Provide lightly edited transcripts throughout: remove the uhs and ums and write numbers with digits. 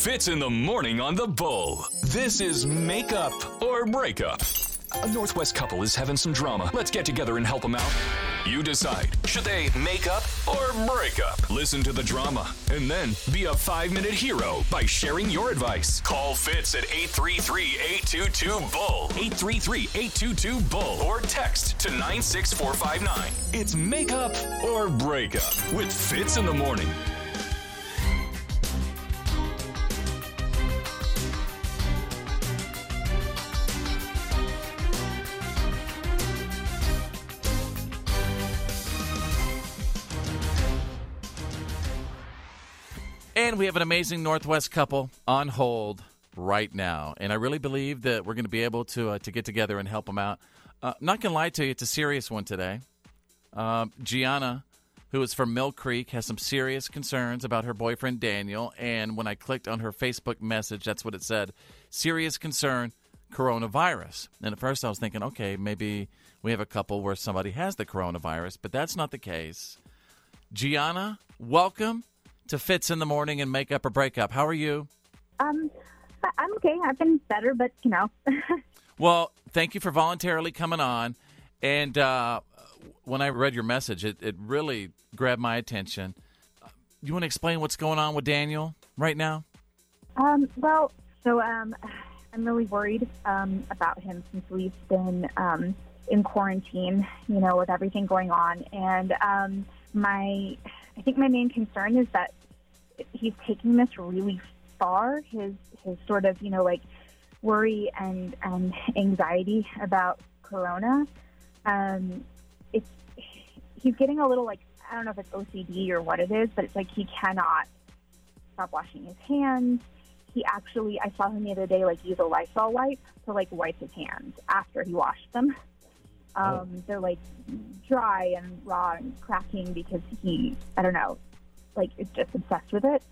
Fitz in the morning on the Bull. This is Make Up or Breakup. A Northwest couple is having some drama. Let's get together and help them out. You decide. Should they make up or break up? Listen to the drama and then be a 5-minute hero by sharing your advice. Call Fitz at 833-822-BULL. 833-822-BULL. Or text to 96459. It's Make Up or Breakup with Fitz in the morning. And we have an amazing Northwest couple on hold right now. And I really believe that we're going to be able to get together and help them out. Not going to lie to you, it's a serious one today. Gianna, who is from Mill Creek, has some serious concerns about her boyfriend, Daniel. And when I clicked on her Facebook message, that's what it said. Serious concern, coronavirus. And at first I was thinking, okay, maybe we have a couple where somebody has the coronavirus. But that's not the case. Gianna, welcome to Fitz in the Morning and Make Up or Break Up. How are you? I'm okay. I've been better, but, you know. Well, thank you for voluntarily coming on. And when I read your message, it really grabbed my attention. You want to explain what's going on with Daniel right now? I'm really worried about him since we've been in quarantine, you know, with everything going on. And I think my main concern is that he's taking this really far. His sort of, you know, like worry and anxiety about corona. He's getting a little like, I don't know if it's OCD or what it is, but it's like he cannot stop washing his hands. I saw him the other day like use a Lysol wipe to like wipe his hands after he washed them. They're like dry and raw and cracking because I don't know, like is just obsessed with it.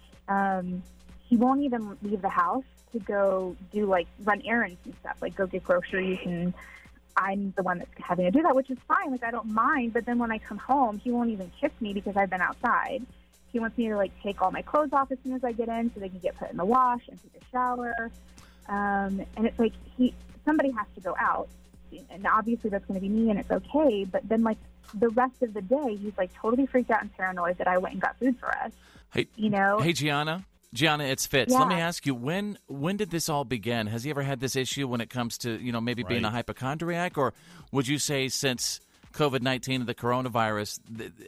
He won't even leave the house to go do like run errands and stuff, like go get groceries, and I'm the one that's having to do that, which is fine. Like I don't mind, but then when I come home, he won't even kiss me because I've been outside. He wants me to like take all my clothes off as soon as I get in so they can get put in the wash and take a shower. And it's like somebody has to go out. And obviously that's going to be me, and it's okay. But then, like, the rest of the day, he's, like, totally freaked out and paranoid that I went and got food for us. Hey, you know? Hey, Gianna, it's Fitz. Yeah. Let me ask you, when did this all begin? Has he ever had this issue when it comes to, you know, maybe being a hypochondriac? Or would you say since COVID-19 and the coronavirus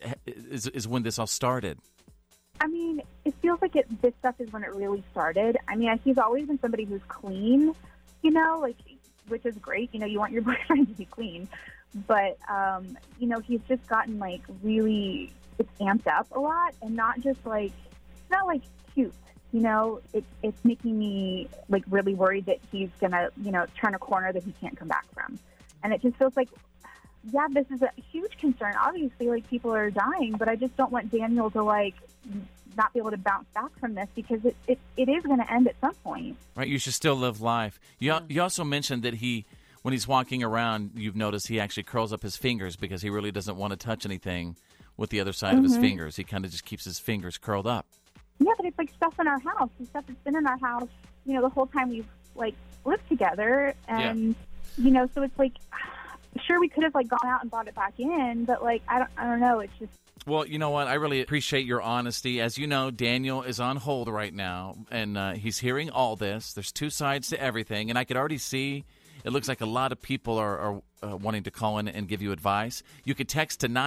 is when this all started? I mean, it feels like this stuff is when it really started. I mean, he's always been somebody who's clean, you know, like, which is great. You know, you want your boyfriend to be clean. But, you know, he's just gotten, like, really, it's amped up a lot, and not just, like, it's not, like, cute, you know? It's making me, like, really worried that he's going to, you know, turn a corner that he can't come back from. And it just feels like, yeah, this is a huge concern. Obviously, like, people are dying, but I just don't want Daniel to, like, not be able to bounce back from this, because it is going to end at some point. Right, you should still live life. You also mentioned that when he's walking around, you've noticed he actually curls up his fingers because he really doesn't want to touch anything with the other side of his fingers. He kind of just keeps his fingers curled up. Yeah, but it's like stuff in our house. It's stuff that's been in our house, you know, the whole time we've, like, lived together. And, you know, so it's like, sure, we could have, like, gone out and brought it back in, but, like, I don't know. It's just... Well, you know what? I really appreciate your honesty. As you know, Daniel is on hold right now, and he's hearing all this. There's two sides to everything, and I could already see it looks like a lot of people are wanting to call in and give you advice. You could text to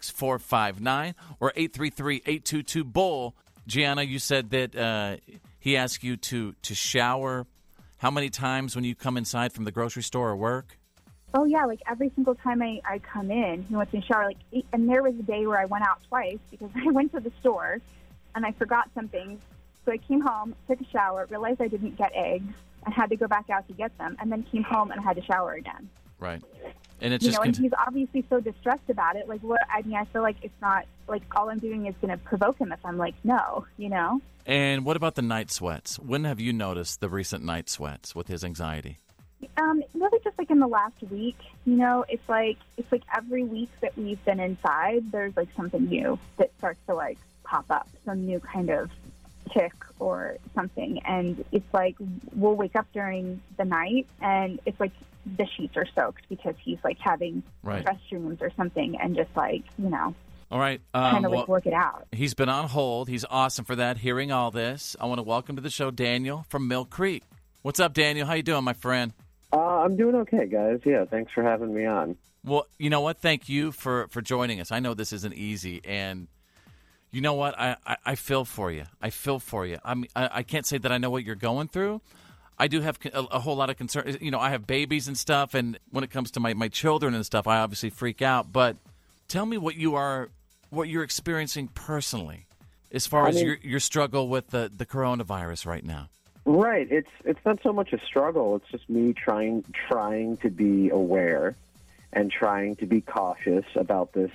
96459 or 833-822-BULL. Gianna, you said that he asked you to shower how many times when you come inside from the grocery store or work? Oh, yeah, like every single time I come in, he wants me to shower. Like, and there was a day where I went out twice because I went to the store and I forgot something. So I came home, took a shower, realized I didn't get eggs, and had to go back out to get them, and then came home and had to shower again. Right. And it's you just know, and he's obviously so distressed about it. Like, what? I mean, I feel like it's not, like, all I'm doing is going to provoke him if I'm like, no, you know? And what about the night sweats? When have you noticed the recent night sweats with his anxiety? Really just like in the last week, you know, it's like every week that we've been inside, there's like something new that starts to like pop up, some new kind of tick or something. And it's like we'll wake up during the night and it's like the sheets are soaked because he's like having stress dreams or something, and just like, All right. kind of like work it out. He's been on hold. He's awesome for that, hearing all this. I want to welcome to the show Daniel from Mill Creek. What's up, Daniel? How you doing, my friend? I'm doing okay, guys. Yeah, thanks for having me on. Well, you know what? Thank you for joining us. I know this isn't easy, and you know what? I feel for you. I feel for you. I can't say that I know what you're going through. I do have a whole lot of concern. I have babies and stuff, and when it comes to my children and stuff, I obviously freak out. But tell me what you're experiencing personally as far as your struggle with the coronavirus right now. Right. It's not so much a struggle. It's just me trying to be aware and trying to be cautious about this,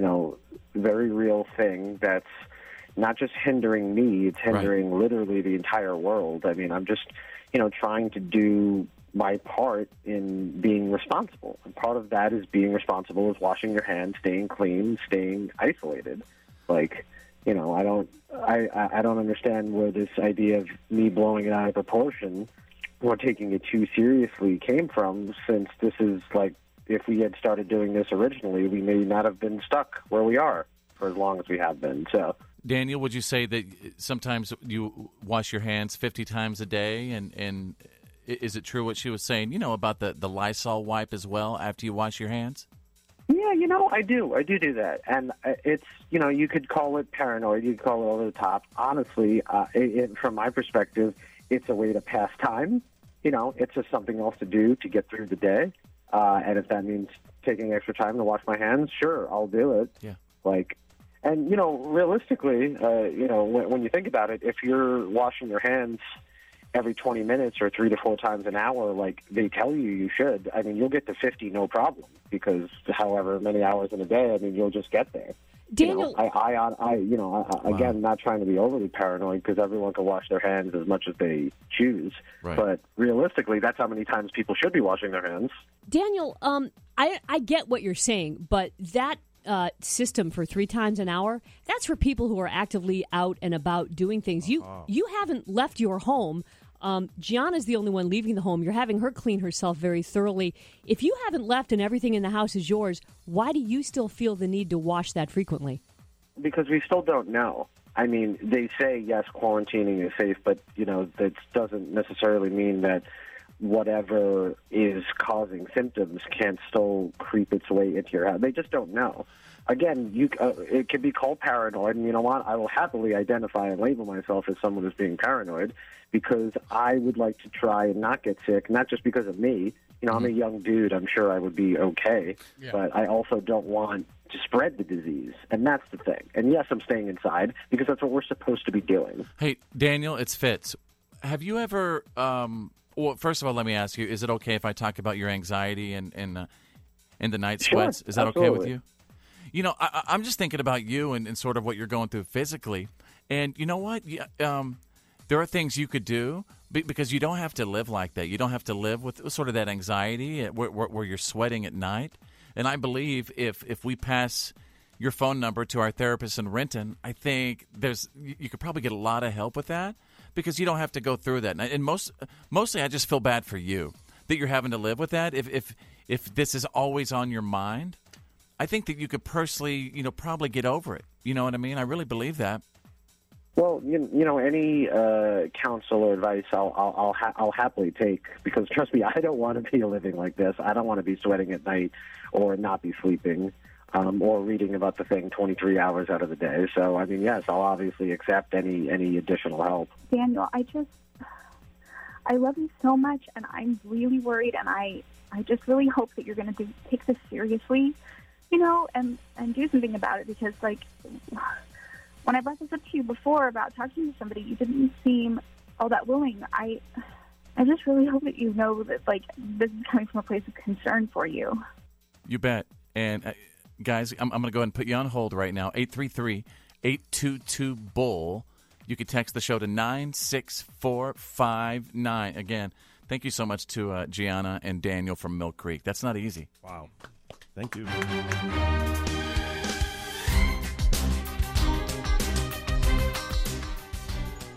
very real thing that's not just hindering me, it's hindering literally the entire world. I mean, I'm just, trying to do my part in being responsible. And part of that is being responsible is washing your hands, staying clean, staying isolated. Like, I don't understand where this idea of me blowing it out of proportion or taking it too seriously came from, since this is like, if we had started doing this originally, we may not have been stuck where we are for as long as we have been. So, Daniel, would you say that sometimes you wash your hands 50 times a day? And is it true what she was saying, about the Lysol wipe as well after you wash your hands? Yeah, I do that. And it's, you could call it paranoid, you could call it over the top. Honestly, from my perspective, it's a way to pass time. It's just something else to do to get through the day. And if that means taking extra time to wash my hands, sure, I'll do it. Yeah. And, realistically, when you think about it, if you're washing your hands every 20 minutes or 3 to 4 times an hour, like they tell you should, I mean, you'll get to 50, no problem, because however many hours in a day, I mean, you'll just get there. Daniel, Again, not trying to be overly paranoid, because everyone can wash their hands as much as they choose. Right. But realistically, that's how many times people should be washing their hands. Daniel, I get what you're saying, but that system for 3 times an hour, that's for people who are actively out and about doing things. You haven't left your home. Gianna's the only one leaving the home. You're having her clean herself very thoroughly. If you haven't left and everything in the house is yours, why do you still feel the need to wash that frequently? Because we still don't know. I mean, they say, yes, quarantining is safe, but, that doesn't necessarily mean that whatever is causing symptoms can't still creep its way into your house. They just don't know. Again, it can be called paranoid, and you know what? I will happily identify and label myself as someone who's being paranoid, because I would like to try and not get sick, not just because of me. I'm a young dude. I'm sure I would be okay, but I also don't want to spread the disease, and that's the thing. And yes, I'm staying inside because that's what we're supposed to be doing. Hey, Daniel, it's Fitz. Have you ever well, first of all, let me ask you, is it okay if I talk about your anxiety and the night sweats? Sure, is that absolutely. okay with you? I'm just thinking about you and sort of what you're going through physically. And you know what? There are things you could do because you don't have to live like that. You don't have to live with sort of that anxiety where you're sweating at night. And I believe if we pass your phone number to our therapist in Renton, I think you could probably get a lot of help with that, because you don't have to go through that. And mostly I just feel bad for you that you're having to live with that. If this is always on your mind, I think that you could personally, probably get over it. You know what I mean? I really believe that. Well, any counsel or advice I'll happily take, because trust me, I don't want to be living like this. I don't want to be sweating at night or not be sleeping. Or reading about the thing 23 hours out of the day. So, I mean, yes, I'll obviously accept any additional help. Daniel, I love you so much, and I'm really worried, and I just really hope that you're going to take this seriously, and do something about it, because, like, when I brought this up to you before about talking to somebody, you didn't seem all that willing. I just really hope that you know that, like, this is coming from a place of concern for you. You bet. And guys, I'm going to go ahead and put you on hold right now. 833-822-BULL. You can text the show to 96459. Again, thank you so much to Gianna and Daniel from Mill Creek. That's not easy. Wow. Thank you.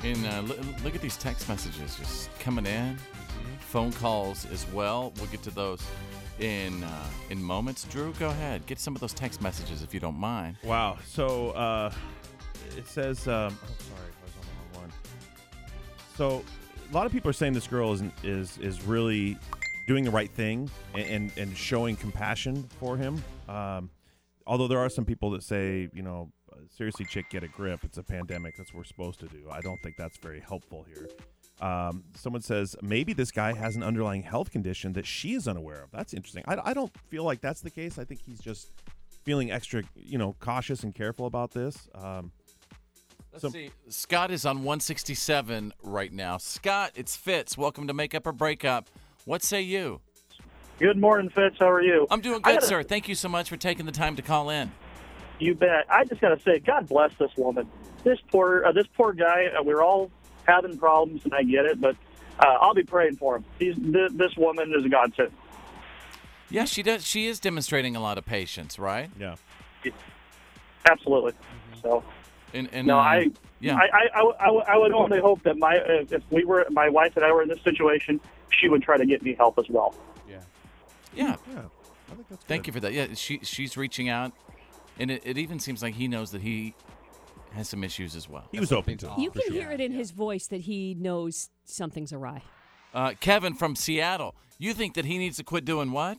And look at these text messages just coming in. Phone calls as well. We'll get to those in moments. Drew, go ahead. Get some of those text messages if you don't mind. Wow. So it says, sorry, I was on the wrong one. So a lot of people are saying this girl is really doing the right thing and showing compassion for him. Although there are some people that say, seriously, chick, get a grip. It's a pandemic. That's what we're supposed to do. I don't think that's very helpful here. Someone says maybe this guy has an underlying health condition that she is unaware of. That's interesting. I don't feel like that's the case. I think he's just feeling extra, cautious and careful about this. Let's see. Scott is on 167 right now. Scott, it's Fitz. Welcome to Make Up or Break Up. What say you? Good morning, Fitz. How are you? I'm doing good, sir. Thank you so much for taking the time to call in. You bet. I just got to say, God bless this woman. This poor guy. We're all having problems, and I get it, but I'll be praying for him. This woman is a godsend. Yeah, she does. She is demonstrating a lot of patience, right? Yeah. Absolutely. So. And no, I would only hope that if my wife and I were in this situation, she would try to get me help as well. Yeah. I think that's Thank you for that. Yeah, she's reaching out, and it even seems like he knows that he has some issues as well. He was open to it. You can hear it in his voice that he knows something's awry. Kevin from Seattle, you think that he needs to quit doing what?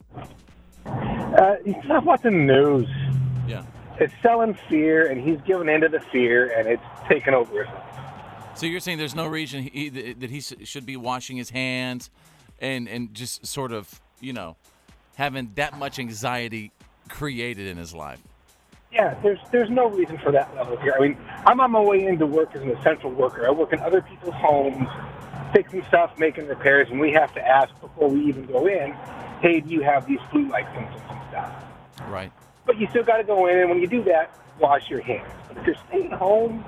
He's not watching the news. Yeah. It's selling fear, and he's giving into the fear, and it's taken over. So you're saying there's no reason that he should be washing his hands and just sort of, having that much anxiety created in his life? Yeah, there's no reason for that level here. I mean, I'm on my way into work as an essential worker. I work in other people's homes, fixing stuff, making repairs, and we have to ask before we even go in, hey, do you have these flu-like symptoms and stuff? Right. But you still got to go in, and when you do that, wash your hands. But if you're staying home,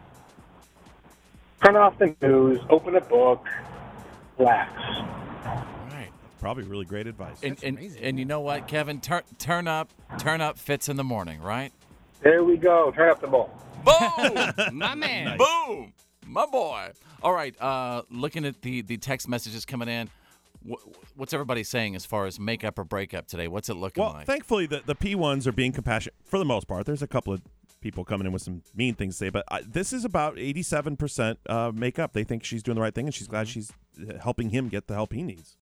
turn off the news, open a book, relax. Probably really great advice. And you know what, Kevin? Turn up Fitz in the morning, right? There we go. Turn up the ball. Boom! My man. Nice. Boom! My boy. All right, looking at the text messages coming in, what's everybody saying as far as make up or break up today? What's it looking like? Well, thankfully, the P1s are being compassionate for the most part. There's a couple of people coming in with some mean things to say, but this is about 87% make up. They think she's doing the right thing, and she's glad she's helping him get the help he needs.